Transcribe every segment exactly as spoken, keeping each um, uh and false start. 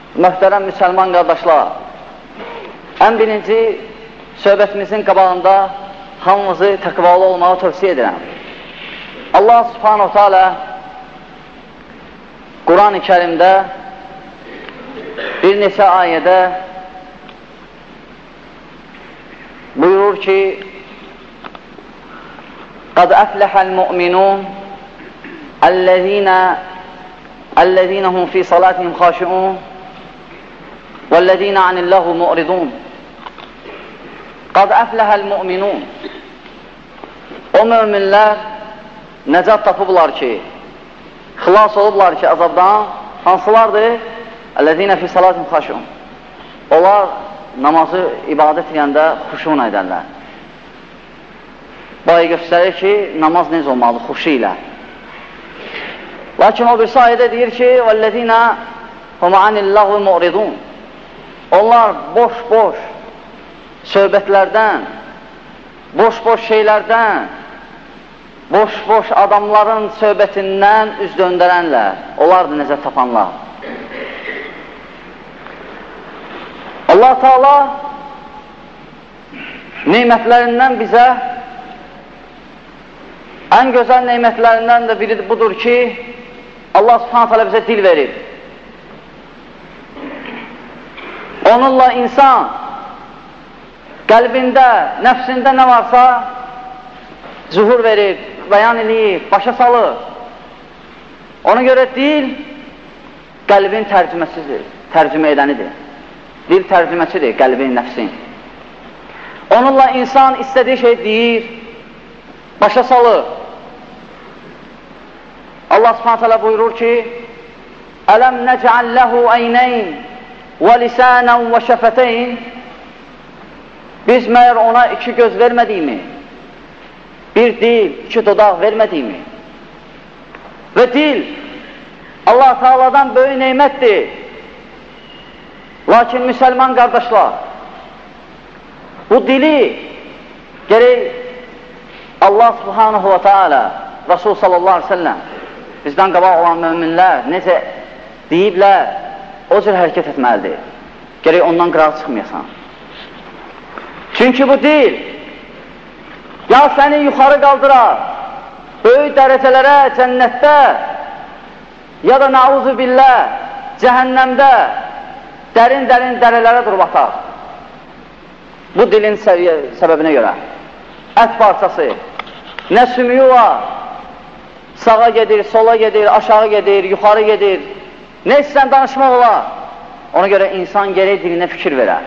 Möhtərəm müsəlman qardaşlar, ən birinci söhbətimizin qabağında hamımızı təqvalı olmağı tövsiyə edirəm. Allah subhanahu teala Quran-ı Kərimdə bir neçə ayədə buyurur ki, قَدْ أَفْلَحَ الْمُؤْمِنُونَ الَّذ۪ينَ هُمْ فِي صَلَاتِهِمْ خَاشِعُونَ وَالَّذ۪ينَ عَنِ اللّٰهُ مُعْرِضُونَ قَدْ أَفْلَحَ الْمُؤْمِنُونَ O müminlər nəcat tapıblar ki, xilas olublar ki, azabdan hansılardır? اَلَّذ۪ينَ فِي صَلَاتِهِمْ خَاشِعُونَ Onlar namazı ibadət edəndə xuşuna edərlər. Bu ayı göstərir ki, namaz necə olmalı? Xuşu ilə. Lakin o bir sayədə deyir ki, وَالَّذ۪ينَ هُمْ عَنِ اللّٰهُ مُعْرِضُونَ Onlar boş-boş söhbətlərdən, boş-boş şeylərdən, boş-boş adamların söhbətindən üz döndərənlər, onlardır necə tapanlar. Allah Teala neymətlərindən bizə ən gözəl neymətlərindən də biri budur ki, Allah Subhanahu Teala bizə dil verir. Onunla insan qəlbində, nəfsində nə varsa zuhur verir, bəyan edir, başa salır. Ona görə dil qəlbin tərcüməsidir, tərcümə edənidir. Dil tərcüməsidir qəlbin, nəfsin. Onunla insan istədiyi şey deyir, başa salır. Allah Subhanahu Teala buyurur ki, Ələm nəcəl ləhu əyneyn və lisənən və şəfətəyn Biz məyər ona iki göz vermədiyimi, bir dil, iki dodaq vermədiyimi və dil Allah Teala'dan böyük neymətdir. Lakin müsəlman qardaşlar, bu dili gerək Allah Subhanahu wa Ta'ala, Rasul sallallahu aleyhi ve sellem, bizdən qabaq olan müminlər necə deyiblər, o cür hərəkət etməlidir. Gerək ondan qıraq çıxmayasan. Çünki bu dil, ya səni yuxarı qaldırar, böyük dərəcələrə cənnətdə, ya da nauzu billah, cəhənnəmdə, dərin-dərin dərələrə durub atar. Bu dilin səbəbinə görə. Ət parçası, nə sümüyü var, sağa gedir, sola gedir, aşağı gedir, yuxarı gedir. Nə istəyən danışmaq olar? Ona görə insan gerək dilinə fikir verər.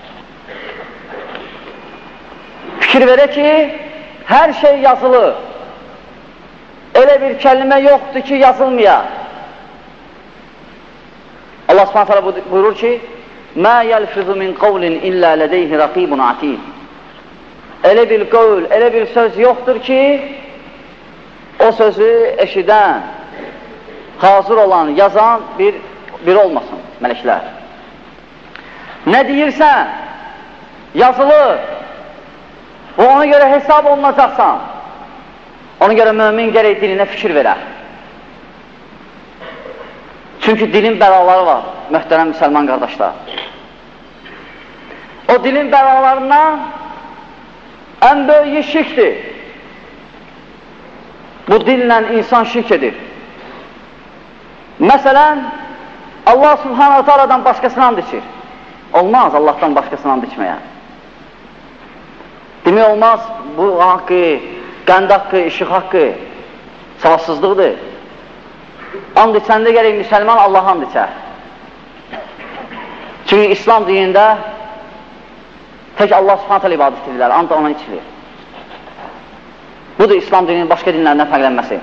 Fikir verə ki, hər şey yazılır. Elə bir kəlmə yoxdur ki, yazılmaya. Allah Subhanahu Teala buyurur ki, مَا يَلْفِظُ مِنْ قَوْلٍ إِلَّا لَدَيْهِ رَقِيبٌ عَتِيدٌ Elə bir qövl, elə bir söz yoxdur ki, o sözü eşidən, hazır olan, yazan bir, bir olmasın, mələklər. Nə deyirsən, yazılır. Və ona görə hesab olunacaqsan. Ona görə mümin gərək dilinə fikir verər. Çünki dilin bəlaları var, möhtərəm müsəlman qardaşlar. O dilin bəlalarından ən böyük şirkdir. Bu dillə insan şirk edir. Məsələn, Allah Subhanahu Teala'dan başqasına and içir. Olmaz Allahdan başqasına and içməyə. Demək olmaz, bu haqqı, qənd haqqı, işıq haqqı, savazsızlıqdır. And içəndə gərək müsəlman Allah and içər. Çünki İslam dinində tək Allah Subhanahu Teala ibadət edirlər, and da ona içilir. Budur İslam dininin başqa dinlərindən fərqlənməsi.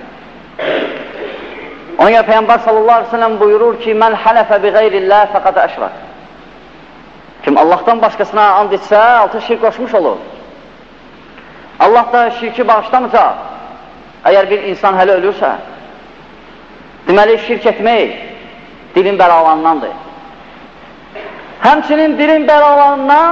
Ona görə Peyğəmbər sallallahu aleyhi ve sellem buyurur ki, Mən hələfə bi qeyrillah fəqad əşrək. Kim Allahdan başqasına and içsə, altı şirk qoşmuş olur. Allah da şirki bağışlamayacaq. Əgər bir insan hələ ölürsə, deməli, şirk etmək dilin bəlalarındandır. Həmçinin dilin bəlalarından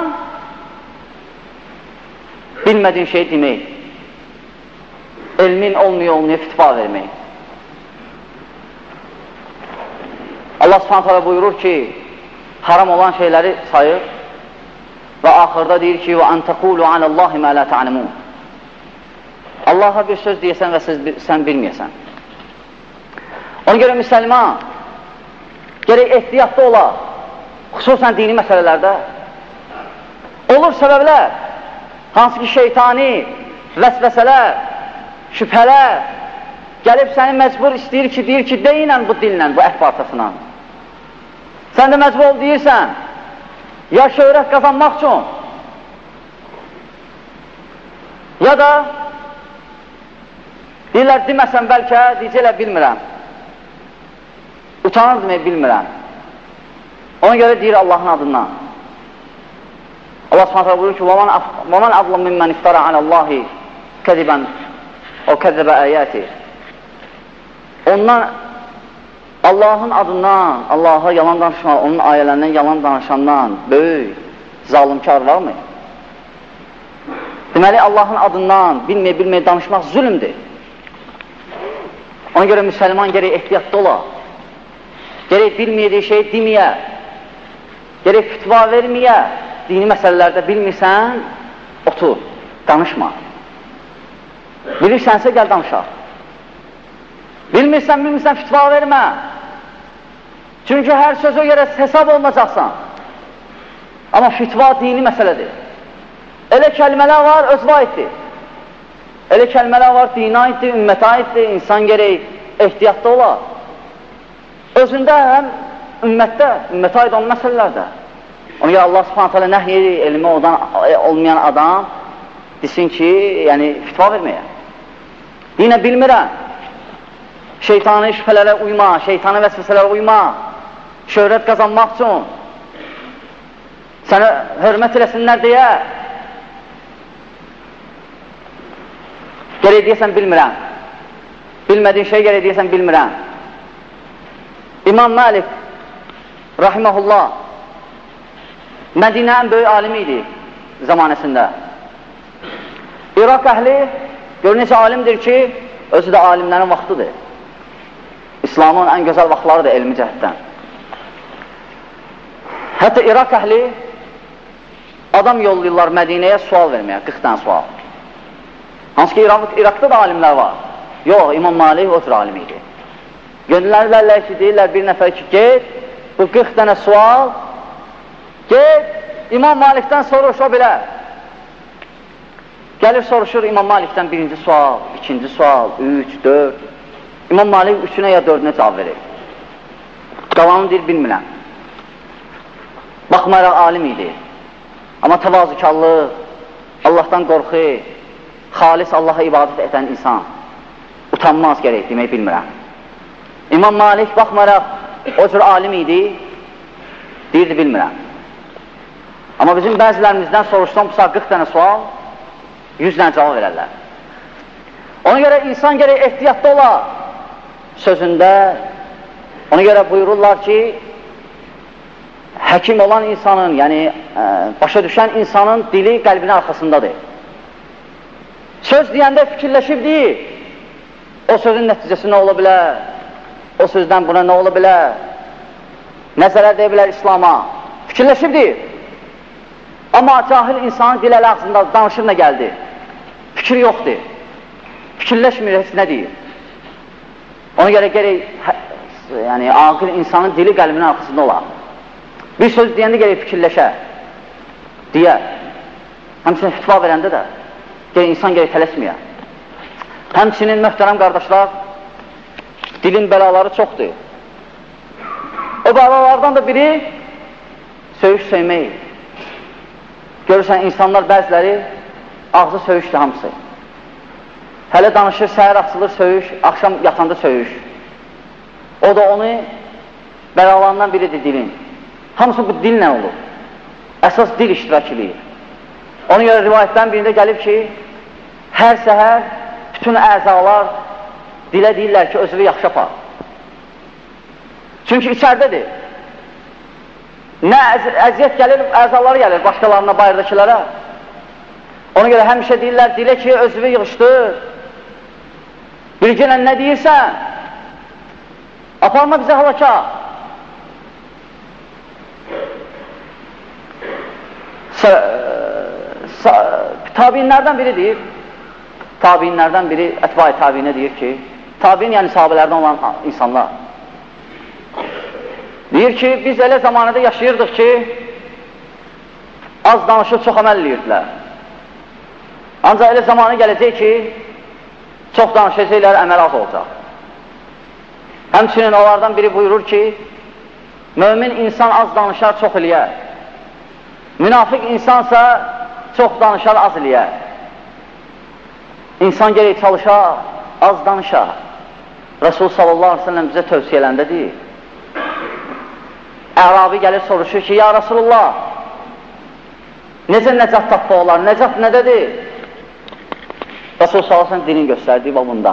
bilmədiyin şey demək, elmin olmuyor-olmuyor fitva vermək. Allah Subhanahu Teala buyurur ki, haram olan şeyləri sayır və axırda deyir ki, وَاَنْ تَقُولُوا عَلَى اللّٰهِ مَا لَا تَعْلَمُونَ Allaha bir söz deyəsən və siz, sən bilməyəsən. Ona görə müsəlman gərək ehtiyatlı ola, xüsusən dini məsələlərdə. Olur səbəblər, hansı ki şeytani, vəsvəsələr, şübhələr gəlib səni məcbur istəyir ki, deyir ki, deyinən bu dillə, bu əhv parçasına. Sən də məcbur ol deyirsən, ya şöhrət qazanmaq üçün, ya da deyirlər, deməsən bəlkə, deyəcəklər, bilmirəm. Utanır demək, bilmirəm. Ona görə deyir Allahın adından. Allah subhanətə buyurur ki, وَمَنْ أَظْلَمْ مِمَّنْ اِفْتَرَى عَلَى اللّٰهِ كَذِبًا O kəzzəbə əyəti. Ondan, Allahın adından, Allaha yalan danışmaq, onun ayələrindən yalan danışandan böyük, zalimkar varmı? Deməli, Allahın adından bilməyə-bilməyə danışmaq zülümdür. Ona görə müsəlman gərək ehtiyatlı ola. Gərək bilməyədiyi şey deməyə, gərək fütva verməyə, dini məsələlərdə bilmirsən, otur, danışma. Bilirsənsə, gəl danışaq. Bilmirsən, bilmirsən, fütva vermə. Çünki hər sözə görə hesab olunacaqsan. Amma fütva dini məsələdir. Elə kəlmələr var, özvə aiddir. Elə kəlmələr var, dinə aiddir, ümmətə aiddir, insan gərək ehtiyatlı ola. Özündə həm ümmətdə, ümmətə aid olan məsələlərdə. Ona görə Allah subhanət hələ nəhy edir, elmi olmayan adam desin ki, yəni fütva verməyə. Yine bilmirəm, şeytani şübhələrə uyma, şeytani vəsvəsələrə uyma, şöhrət qazanmaq üçün, sənə hörmət eləsinlər deyə, gərək deyəsən bilmirəm, bilmədiyin şey gərək deyəsən bilmirəm. İmam Malik, rahiməhullah, Mədinə ən böyük alimi idi zamanəsində. İraq əhli, gör necə alimdir ki, özü də alimlərin vaxtıdır. İslamın ən gözəl vaxtlarıdır elmi cəhətdən. Hətta İraq əhli adam yollayırlar Mədinəyə sual verməyə, qırx dənə sual. Hansı ki, İraq, İraqda da alimlər var. Yox, İmam Malik o tür alim idi. Gönüllərlərlə ki, deyirlər bir nəfər ki, get, bu qırx dənə sual, get, İmam Malikdən soruş o belə. Gəlir soruşur İmam Malikdən birinci sual, ikinci sual, üç, dörd. İmam Malik üçünə ya dördünə cavab verir. Qalanını deyir, bilmirəm. Baxmayaraq alim idi. Amma təvazükarlıq, Allahdan qorxu, xalis Allaha ibadət edən insan utanmaz gərək demək bilmirəm. İmam Malik baxmayaraq o cür alim idi, deyirdi, bilmirəm. Amma bizim bəzilərimizdən soruşsam, bu saat qırx dənə sual, yüz dənə cavab verərlər. Ona görə insan gərək ehtiyatlı ola sözündə. Ona görə buyururlar ki, həkim olan insanın, yəni ə, başa düşən insanın dili qəlbinin arxasındadır. Söz deyəndə fikirləşib deyil, o sözün nəticəsi nə ola bilər, o sözdən buna nə ola bilər, nə zərər deyə bilər İslama, fikirləşib deyil. Amma cahil insanın dil ələ ağzında danışır nə gəldi, fikir yoxdur, fikirləşmir, heç nə deyir. Ona görə gərək, yəni aqil insanın dili qəlbinin arxasında olar. Bir söz deyəndə gərək fikirləşə, deyə. Həmçinin fütva verəndə də, gərək insan gərək tələsməyə. Həmçinin möhtərəm qardaşlar, dilin bəlaları çoxdur. O bəlalardan da biri söyüş söymək. Görürsən, insanlar bəziləri ağzı söyüşdür hamısı. Hələ danışır, səhər açılır söyüş, axşam yatanda söyüş. O da onu bəlalarından biridir dilin. Hamısı bu dillə olur. Əsas dil iştirak edir. Ona görə rivayətdən birində gəlib ki, hər səhər bütün əzalar dilə deyirlər ki, özünü yaxşı apar. Çünki içərdədir. Nə əz əziyyət gəlir, əzaları gəlir başqalarına, bayırdakilərə. Ona görə həmişə deyirlər, dilə ki, özünü yığışdır. Bilginə nə deyirsən? Aparma bizə halaka. Tabiinlərdən biri deyir, tabiinlərdən biri, ətbai tabiinə deyir ki, tabiin yəni sahabələrdən olan insanlar. Deyir ki, biz elə zamanədə yaşayırdıq ki, az danışıb çox əməl edirdilər. Ancaq elə zamanı gələcək ki, çox danışacaqlar, əməl az olacaq. Həmçinin onlardan biri buyurur ki, mömin insan az danışar, çox eləyər. Münafiq insansa çox danışar, az eləyər. İnsan gerək çalışar, az danışar. Resul sallallahu aleyhi ve sellem bizə tövsiyələndə deyir. Ərabi gəlir, soruşur ki, ya Rasulullah, necə nəcat tapma olar, nəcat nədədir? Resul sallallahu aleyhi ve sellem dilin göstərdiyi babında.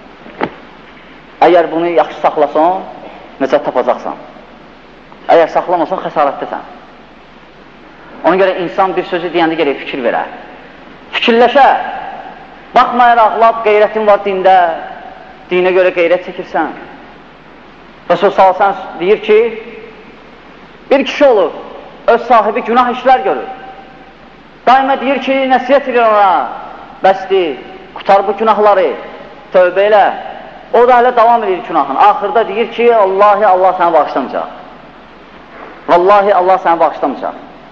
Əgər bunu yaxşı saxlasan, nəcat tapacaqsan. Əgər saxlamasan, xəsarətdəsən. Ona görə insan bir sözü deyəndə gerək fikir verər. Fikirləşə, baxmayaraq, lab qeyrətin var dində, dinə görə qeyrət çəkirsən. Resul sallallahu aleyhi ve sellem deyir ki, bir kişi olur, öz sahibi günah işlər görür. Daima deyir ki, nəsiyyət edir ona, bəsdir, qutar bu günahları, tövbə elə. O da hələ davam edir günahın. Axırda deyir ki, Allahi Allah səni bağışlamayacaq. Vallahi Allah səni bağışlamayacaq.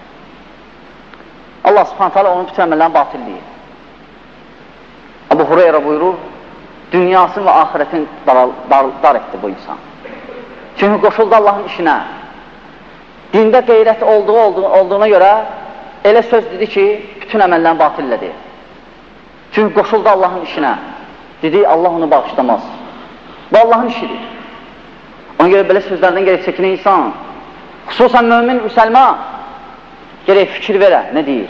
Allah subhanət hələ onun bütün əməllərini batilləyir. Əbu Hureyra buyurur, dünyasını və ahirətin dar, dar, dar etdi bu insan. Çünki qoşuldu Allahın işinə. Dində qeyrət olduğu, olduğu, olduğuna görə elə söz dedi ki, bütün əməllərini batillədi. Çünki qoşuldu Allahın işinə. Dedi, Allah onu bağışlamaz. Bu Allahın işidir. Ona görə belə sözlərdən gerək çəkinə insan, xüsusən mömin, müsəlman, gerək fikir verə, nə deyir?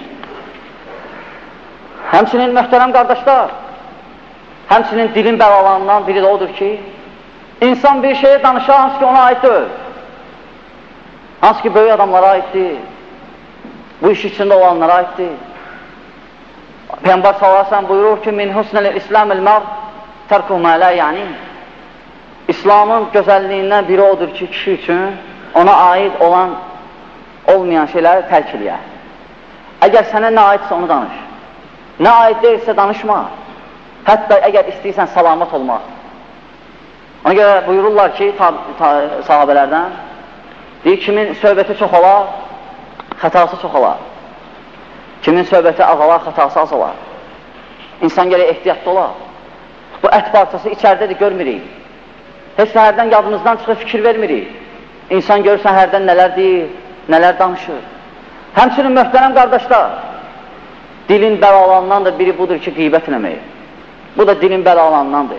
Həmçinin möhtərəm qardaşlar, həmçinin dilin bəlalarından biri də odur ki, insan bir şeyə danışar, hansı ki ona aid deyil. Hansı ki böyük adamlara aiddir, bu iş içində olanlara aiddir. Peyğəmbər sallallahu əleyhi və səlləm buyurur ki, min husnil İslamil mar tərkuhu mə la yəni. İslamın gözəlliyindən biri odur ki, kişi üçün ona aid olan, olmayan şeyləri tərk eləyər. Əgər sənə nə aidsə onu danış. Nə aid deyilsə danışma. Hətta əgər istəyirsən salamat olmaq. Ona görə buyururlar ki, sahabələrdən, deyir, kimin söhbəti çox olar, xətası çox olar. Kimin söhbəti az olar, xətası az olar. İnsan gələk ehtiyatlı olar. Bu ət parçası içərdədir, görmürük. Heç hərdən yadımızdan çıxıb fikir vermirik. İnsan görürsən hərdən nələr deyir, nələr danışır. Həmçinin möhtərəm qardaşlar, dilin bəlalarından da biri budur ki, qeybət eləmək. Bu da dilin bəlalarındandır.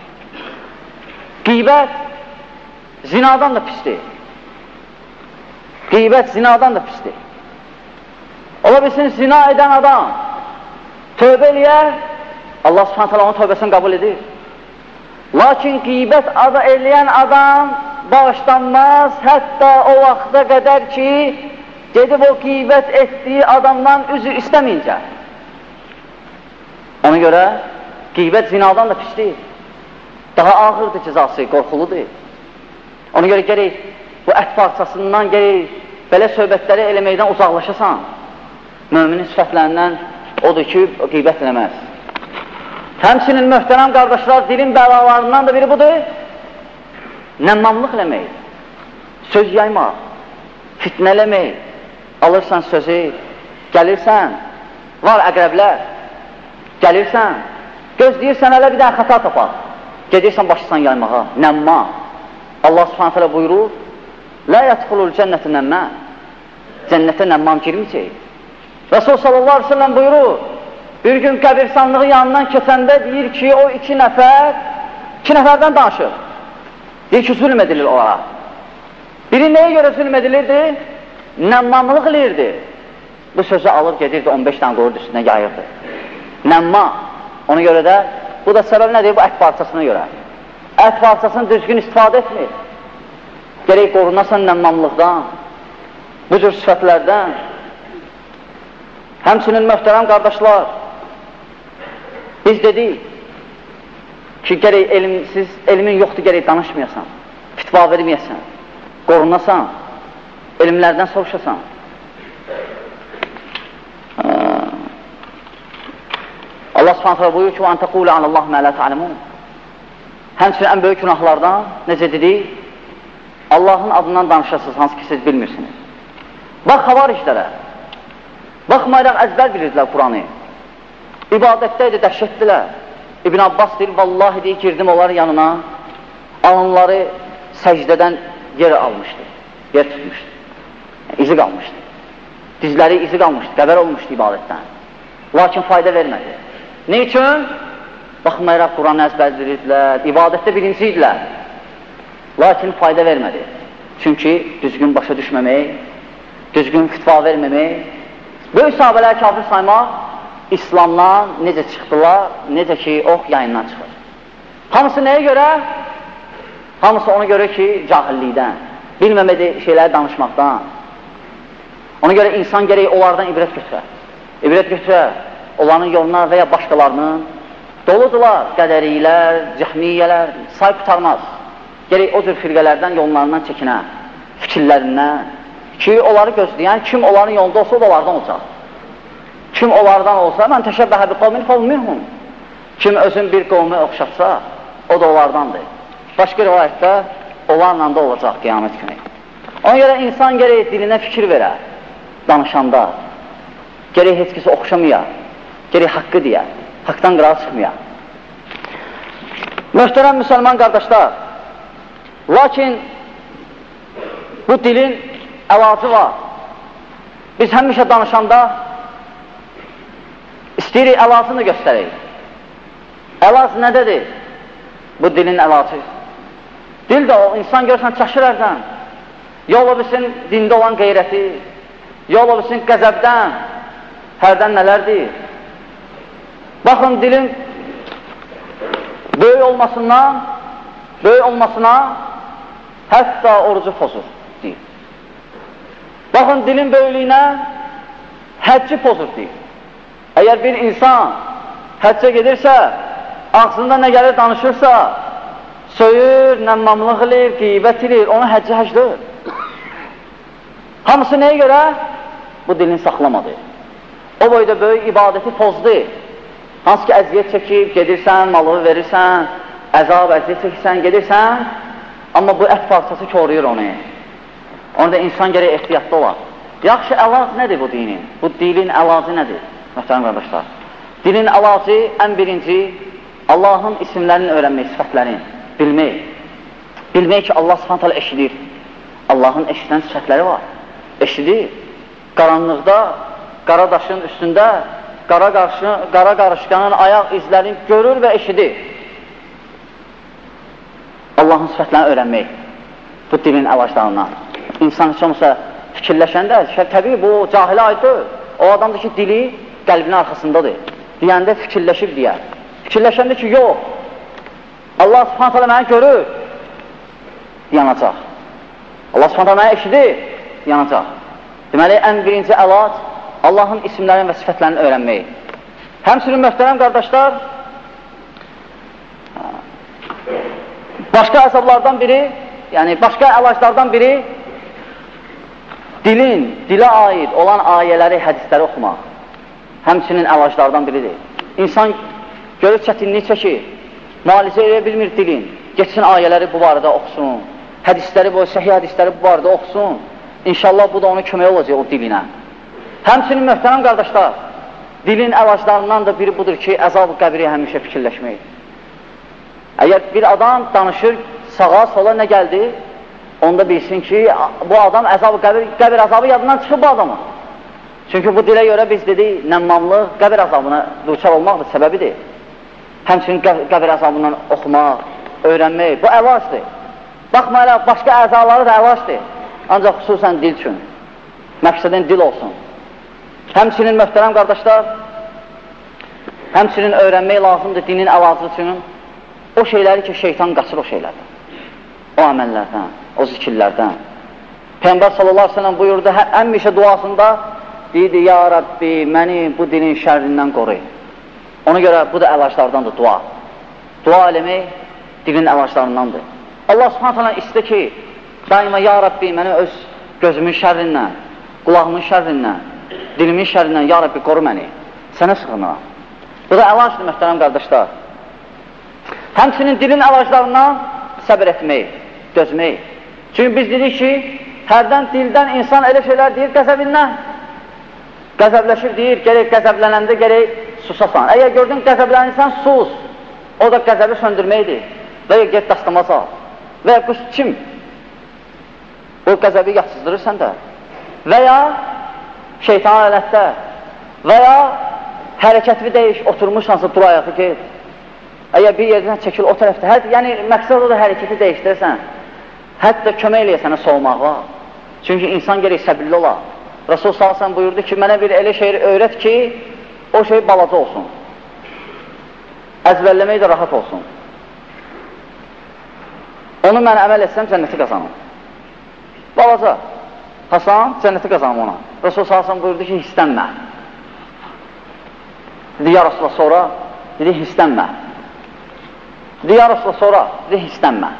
Qeybət zinadan da pisdir. Qeybət zinadan da pisdir. Ola bilsin, zina edən adam tövbə eləyər, Allah subhanət hələ onun tövbəsini qəbul edir. Lakin qeybət adı eləyən adam bağışlanmaz, hətta o vaxta qədər ki, gedib o qeybət etdiyi adamdan üzr istəməyincə. Ona görə qeybət zinadan da pisdir. Daha ağırdır cəzası, qorxuludur. Ona görə gərək bu ət parçasından gərək belə söhbətləri eləməkdən uzaqlaşasan. Müminin sifətlərindən odur ki, qeybət eləməz. Həmçinin möhtərəm qardaşlar, dilin bəlalarından da biri budur. Nəmmamlıq eləmək, söz yaymaq, fitnələmək, alırsan sözü, gəlirsən, var əqrəblər, gəlirsən, gözləyirsən hələ bir dənə xəta tapar, gedirsən başlasan yaymağa, nəmma. Allah subhanət hələ buyurur, lə yətxulul cənnəti nəmmə, cənnətə nəmmam girməyəcək. Resul sallallahu aleyhi ve sellem buyurur, bir gün qəbirstanlığı yanından keçəndə deyir ki, o iki nəfər, iki nəfərdən danışır. Deyir ki, zülm edilir onlara. Biri nəyə görə zülm edilirdi? Nəmmamlıq eləyirdi. Bu sözü alır, gedirdi, on beş dənə qoyurdu üstündən yayırdı. Nəmma. Ona görə də, bu da səbəb nədir? Bu ət parçasına görə. Ət parçasını düzgün istifadə etmir. Gərək qorunasan nəmmamlıqdan, bu cür sifətlərdən. Həmçinin möhtərəm qardaşlar, biz dedik ki, gərək elmsiz, elmin yoxdur, gərək danışmayasan, fitva verməyəsən, qorunasan, elmlərdən soruşasan. Subhanahu buyurur ki: "Və an təqulu alallahi mə la ta'lemun." Həmçinin ən böyük günahlardan necə dedik? Allahın adından danışırsınız, hansı ki siz bilmirsiniz. Bax, xavariclərə, baxmayaraq əzbər bilirdilər Quranı. İbadətdə idi, dəhşətdilər. İbn Abbas deyir, vallahi deyir, girdim onların yanına, alınları səcdədən yer almışdı, yer tutmuşdu, izi qalmışdı. Dizləri izi qalmışdı, qəbər olmuşdu ibadətdən. Lakin fayda vermədi. Ne üçün? Baxmayaraq Quranı əzbər bilirdilər, ibadətdə birinci idilər. Lakin fayda vermədi. Çünki düzgün başa düşməmək, düzgün fitva verməmək, böyük sahabələr kafir saymaq, İslamdan necə çıxdılar, necə ki, ox yayından çıxır. Hamısı nəyə görə? Hamısı ona görə ki, cahillikdən, bilməmədi şeyləri danışmaqdan. Ona görə insan gərək onlardan ibrət götürər. İbrət götürər, onların yoluna və ya başqalarının. Doludular qədərilər, cəhmiyyələr, say tutarmaz. Gərək o cür firqələrdən, yollarından çəkinər, fikirlərindən. Ki, onları gözləyən, kim onların yolunda olsa, o da onlardan olacaq. Kim onlardan olsa, mən təşəbbəhə bi qavmin fəv minhum. Kim özün bir qovmu oxşatsa, o da onlardandır. Başqa rivayətdə onlarla da olacaq qiyamət günü. Ona görə insan gərək dilinə fikir verər, danışanda. Gərək heç kəsə oxşamaya, gərək haqqı deyə, haqdan qırağa çıxmaya. Möhtərəm müsəlman qardaşlar, lakin bu dilin əlacı var. Biz həmişə danışanda istəyirik əlacını göstərək. Əlac nədədir? Bu dilin əlacı. Dil də o, insan görürsən, çaşır ərdən. Yola bilsin dində olan qeyrəti, yola bilsin qəzəbdən, hərdən nələrdir? Baxın, dilin böyük olmasından, böyük olmasına hətta orucu pozur, deyir. Baxın, dilin böyüklüyünə həcci pozur, deyir. Əgər bir insan həccə gedirsə, ağzında nə gəlir danışırsa, söyür, nəmmamlıq edir, qeybət edir, onu həccə həcdir. Hamısı nəyə görə? Bu dilini saxlamadı. O boyda böyük ibadəti pozdu. Hansı ki, əziyyət çəkib, gedirsən, malığı verirsən, əzab, əziyyət çəkirsən, gedirsən, amma bu ət parçası koruyur onu. Onda insan gərək ehtiyatlı olar. Yaxşı, əlac nədir bu dinin? Bu dilin əlacı nədir? Möhtərəm qardaşlar, dilin əlacı ən birinci Allahın isimlərini öyrənmək, sifətlərini bilmək. Bilmək ki, Allah subhanət hələ eşidir. Allahın eşidən sifətləri var. Eşidir. Qaranlıqda, qara daşın üstündə, qara, qarşı, qara qarışqanın ayaq izlərini görür və eşidir. Allahın sifətlərini öyrənmək. Bu dilin əlaclarından. İnsan heç olmasa fikirləşəndə, təbii bu cahilə aiddir. O adamdır ki, dili qəlbinin arxasındadır. Deyəndə fikirləşib deyər. Fikirləşəndə ki, yox, Allah subhanət hələ məni görür, yanacaq. Allah subhanət hələ məni eşidir, yanacaq. Deməli, ən birinci əlac Allahın isimlərini və sifətlərini öyrənmək. Həmçinin möhtərəm qardaşlar, başqa əzablardan biri, yəni başqa əlaclardan biri dilin, dilə aid olan ayələri, hədisləri oxumaq. Həmçinin əlaclardan biridir. İnsan görür çətinlik çəkir, müalicə edə bilmir dilin, geçsin ayələri bu barədə oxusun, hədisləri, bu səhih hədisləri bu barədə oxusun, İnşallah bu da ona kömək olacaq o dilinə. Həmçinin möhtərəm qardaşlar, dilin əlaclarından da biri budur ki, əzab-ı qəbri həmişə fikirləşmək. Əgər bir adam danışır, sağa, sola nə gəldi, onda bilsin ki, bu adam əzab-ı qəbir, qəbir əzabı yadından çıxıb bu adamın. Çünki bu dilə görə biz dedik, nəmmamlıq qəbir əzabına duçar olmaqdır, səbəbidir. Həmçinin qəbir əzabından oxumaq, öyrənmək, bu əlacdır. Baxmayaraq, başqa əzaları da əlacdır. Ancaq xüsusən dil üçün. Məqsədin dil olsun. Həmçinin möhtərəm qardaşlar, həmçinin öyrənmək lazımdır dinin əlacı üçün. O şeyləri ki, şeytan qaçır o şeylərdən. O əməllərdən, o zikirlərdən. Peyğəmbər sallallahu aleyhi ve sellem buyurdu, həmişə duasında deyirdi, ya Rabbi, məni bu dilin şərrindən qoru. Ona görə bu da əlaclardandır, dua. Dua eləmək dilin əlaclarındandır. Allah subhanətlə istə ki, daima, ya Rabbi, məni öz gözümün şərrindən, qulağımın şərrindən, dilimin şərrindən, ya Rabbi, qoru məni. Sənə sığınıram. Bu da əlacdır, möhtərəm qardaşlar. Həmçinin dilin əlaclarından səbir etmək, dözmək. Çünki biz dedik ki, hərdən dildən insan elə şeylər deyir qəzəbindən. Qəzəbləşir deyir, gerək qəzəblənəndə gerək susasan. Əgər gördün qəzəblənirsən, sus. O da qəzəbi söndürməkdir. Və ya get dastamasa. Və ya qus kim? O qəzəbi yatsızdırır səndə. Və ya şeytan ələtdə. Və ya hərəkətini dəyiş, oturmuşsansa dur ayağı get. Əgər bir yerdən çəkil o tərəfdə. Hər, yəni məqsəd o da hərəkəti dəyişdirsən. Hətta kömək eləyə sənə soğumağa. Çünki insan gerək səbirli ola. Rasul sallallahu əleyhi və səlləm buyurdu ki, mənə bir elə şey öyrət ki, o şey balaca olsun. Əzbərləmək də rahat olsun. Onu mən əməl etsəm, cənnəti qazanım. Balaca. Hasan, cənnəti qazanım ona. Rasul sallallahu əleyhi və səlləm buyurdu ki, hissənmə. Dedi, ya Rasulullah, sonra, dedi, hissənmə. Dedi, ya Rasulullah, sonra, dedi, hissənmə.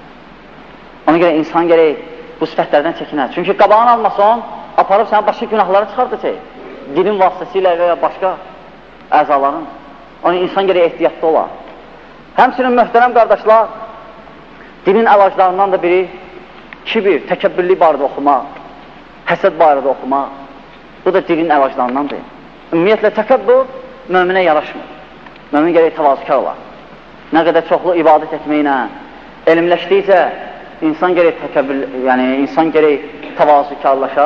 Ona görə insan gərək bu sifətlərdən çəkinər. Çünki qabağını almasan, aparıb sənə başqa günahları çıxardacaq. Dilin vasitəsilə və ya başqa əzaların. Onun insan gərək ehtiyatlı olar. Həmçinin möhtərəm qardaşlar, dilin əlaclarından da biri kibir, təkəbbürlük barədə oxumaq, həsəd barədə oxumaq. Bu da dilin əlaclarındandır. Ümumiyyətlə, təkəbbür möminə yaraşmır. Mömin gərək təvazükar olar. Nə qədər çoxlu ibadət etməklə, elmləşdikcə insan gərək təkəbbür, yəni insan gərək təvazükarlaşa,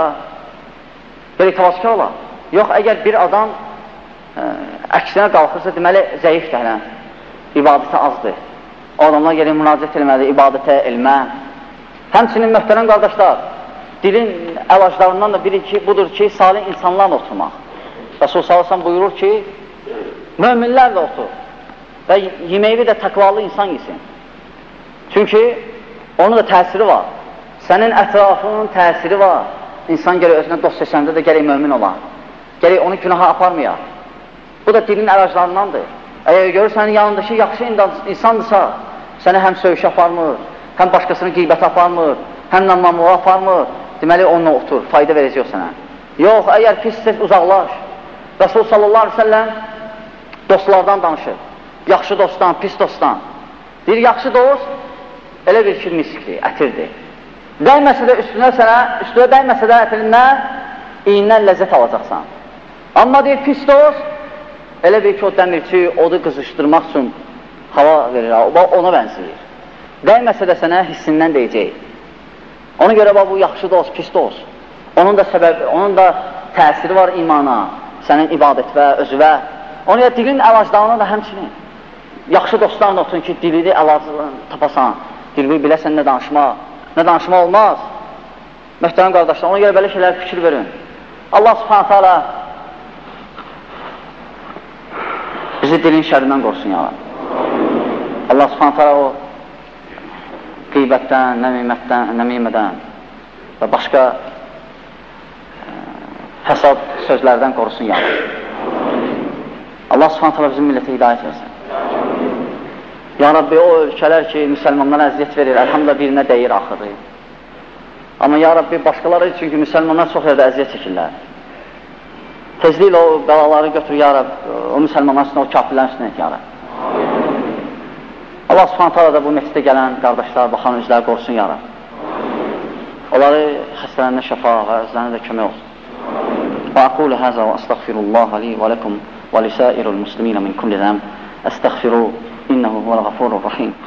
gərək təvazükar olar. Yox, əgər bir adam ə, əksinə qalxırsa, deməli, zəifdir hələn, ibadətə azdır. O adamlar gərək müraciət eləməlidir, ibadətə, elmə. Həmçinin möhtərəm qardaşlar, dilin əlaclarından da biri ki, budur ki, salih insanlarla oturmaq. Rasul sallallahu əleyhi və səlləm buyurur ki, möminlərlə otur və yeməyi də təqvalı insan yesin. Çünki onun da təsiri var. Sənin ətrafının təsiri var. İnsan gərək özünə dost seçəndə də gərək mömin olar. Gərək onu günaha aparmayaq. Bu da dilin əlaclarındandır. Əgər görürsən, yanındakı yaxşı insandırsa, sənə həm söyüş aparmır, həm başqasının qeybət aparmır, həm namamlığa aparmır, deməli onunla otur, fayda verəcək sənə. Yox, əgər pissə uzaqlaş. Rasul sallallahu aleyhi ve sellem dostlardan danışır. Yaxşı dostdan, pis dostdan. Deyir, yaxşı dost, elə bir ki, miskdir, ətirdir. Dəyməsə də üstünə sənə, üstünə dəyməsə də ətirindən, iyindən ləzzət alacaqsan. Amma deyir, pis dost, elə bir ki, o dəmirçi, odu qızışdırmaq üçün hava verir, ona bənzəyir. Dəyməsə də sənə hissindən deyəcək. Ona görə bu yaxşı dost, pis dost. Onun da səbəbi, onun da təsiri var imana, sənin ibadətvə, özüvə. Ona görə dilin əlaclarına da həmçinin. Yaxşı dostlarla olsun ki, dilini əlacını tapasan, dilini biləsən nə danışmaq, nə danışmaq olmaz. Möhtərəm qardaşlar, ona görə belə şeylər fikir verin. Allah subhanət hələ bizi dilin şərindən qorusun ya. Allah subhanət hələ o qeybətdən, nəmimətdən, nəmimədən və başqa ə, fəsad sözlərdən qorusun ya. Allah subhanət hələ bizim millətə hidayət versin. Ya Rabbi, o ölkələr ki, müsəlmanlara əziyyət verir, əlhamdülillah birinə deyir axırı. Amma ya Rabbi, başqaları çünki müsəlmanlar çox yerdə əziyyət çəkirlər. Tezliklə o bəlaları götür, ya Rabbi, o müsəlmanlar üstünə, o kafirlərin üstünə et, ya Rabbi. Allah subhanət hələ də bu məscidə gələn qardaşlar, baxan üzləri qorusun, ya Rabbi. Onları xəstələrinə şəfa və özlərinə də kömək olsun. Və aqulu həzə və əstəğfirullah li və ləkum və lisəirul musliminə min kulli zəm. Əstəğfiru, innəhu və ləğafurur rahim.